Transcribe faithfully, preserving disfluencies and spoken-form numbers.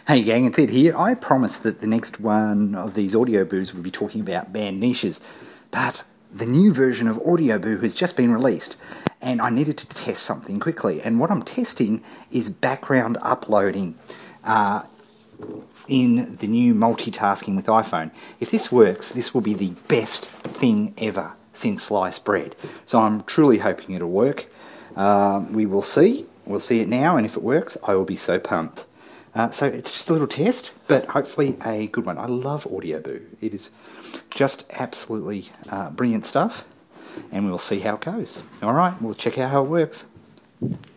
Hey gang, it's Ed here. I promised that the next one of these Audioboo's would be talking about band niches, but the new version of Audioboo has just been released and I needed to test something quickly, and what I'm testing is background uploading uh, in the new multitasking with iPhone. If this works, this will be the best thing ever since sliced bread. So I'm truly hoping it'll work. Uh, we will see. We'll see it now, and if it works, I will be so pumped. Uh, so it's just a little test, but hopefully a good one. I love Audioboo. It is just absolutely uh, brilliant stuff, and we'll see how it goes. All right, we'll check out how it works.